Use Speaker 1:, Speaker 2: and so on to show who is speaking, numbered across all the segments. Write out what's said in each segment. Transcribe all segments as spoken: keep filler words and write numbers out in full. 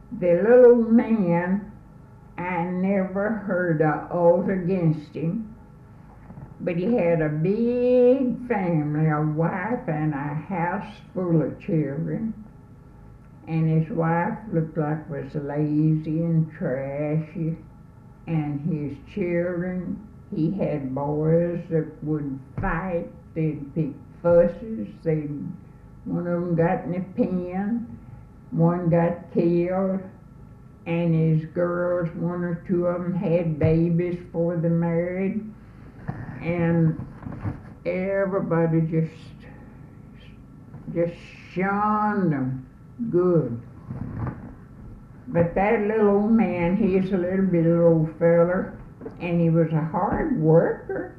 Speaker 1: The little man, I never heard a oath against him, but he had a big family, a wife and a house full of children. And his wife looked like was lazy and trashy. And his children, he had boys that would fight, they'd pick fusses, they'd, one of them got in a pen, one got killed, and his girls, one or two of them had babies before they married, and everybody just, just shunned them good. But that little old man, he's a little bit old feller, and he was a hard worker.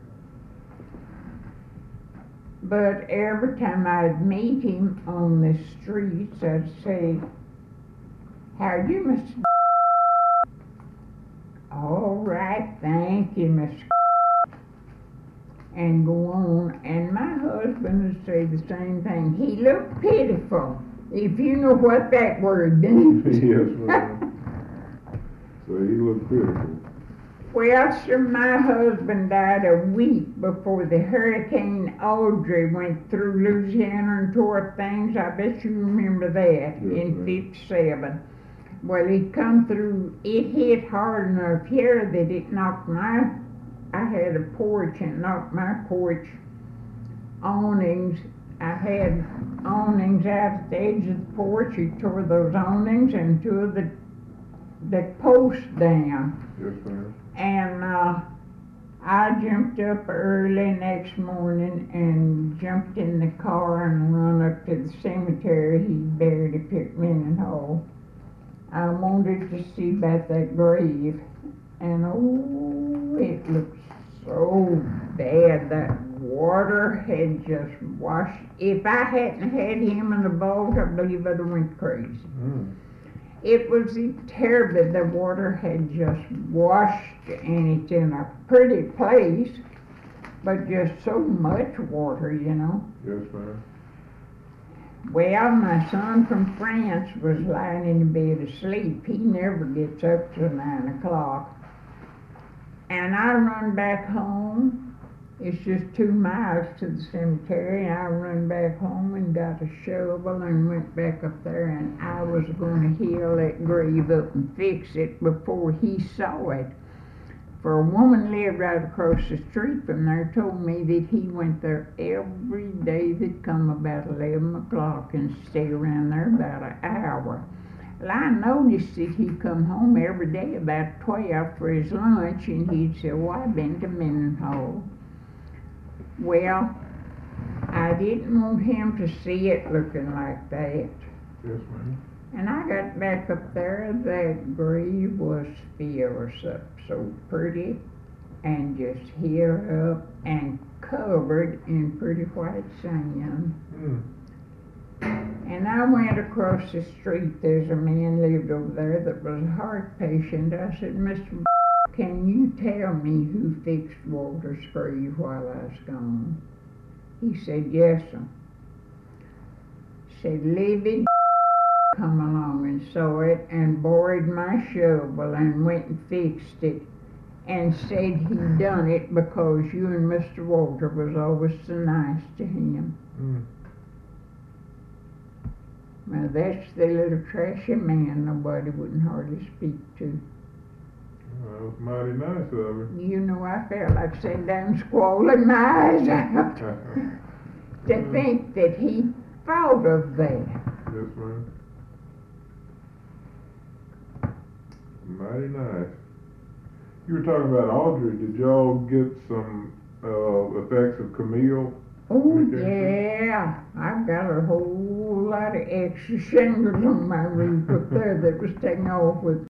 Speaker 1: But every time I'd meet him on the streets, I'd say, "How are you, Mister All right, thank you, Mister and go on. And my husband would say the same thing. He looked pitiful, if you know what that word means.
Speaker 2: Yes, ma'am. So he looked pitiful.
Speaker 1: Well, sir, my husband died a week before the Hurricane Audrey went through Louisiana and tore up things. I bet you remember that,
Speaker 2: yes,
Speaker 1: in fifty-seven. Well, it come through, it hit hard enough here that it knocked my, I had a porch and knocked my porch awnings. I had awnings out at the edge of the porch. It tore those awnings and two of the, the posts down.
Speaker 2: Yes, ma'am.
Speaker 1: And uh, I jumped up early next morning and jumped in the car and run up to the cemetery. He buried at Pickman Hall. I wanted to see about that grave, and oh, it looked so bad. That water had just washed. If I hadn't had him in the boat, I believe I'd have went crazy.
Speaker 2: Mm.
Speaker 1: It was terrible. The water had just washed, and it's in a pretty place, but just so much water, you know.
Speaker 2: Yes, ma'am.
Speaker 1: Well, my son from France was lying in bed asleep. He never gets up till nine o'clock. And I run back home. It's just two miles to the cemetery. And I run back home and got a shovel and went back up there, and I was going to heal that grave up and fix it before he saw it. For a woman lived right across the street from there told me that he went there every day. They'd come about eleven o'clock and stay around there about an hour. Well, I noticed that he'd come home every day about twelve for his lunch, and he'd say, "Well, I've been to Mendenhall." Well, I didn't want him to see it looking like that.
Speaker 2: Yes, ma'am.
Speaker 1: And I got back up there, that grave was filled up so pretty and just healed up and covered in pretty white sand.
Speaker 2: Mm.
Speaker 1: And I went across the street. There's a man lived over there that was a heart patient. I said, "Mister can you tell me who fixed Walter's grave while I was gone?" He said, "Yes, sir." Said, "Livy come along and saw it and borrowed my shovel and went and fixed it and said he'd done it because you and Mister Walter was always so nice to him."
Speaker 2: Mm.
Speaker 1: Well, that's the little trashy man nobody wouldn't hardly speak to.
Speaker 2: Well, that was mighty nice of her.
Speaker 1: You know, I felt like sitting down squalling my eyes out to think that he thought of that.
Speaker 2: Yes, ma'am. Mighty nice. You were talking about Audrey. Did y'all get some uh, effects of Camille?
Speaker 1: Oh, yeah. I've got a whole lot of extra shingles on my roof up there that was taken off with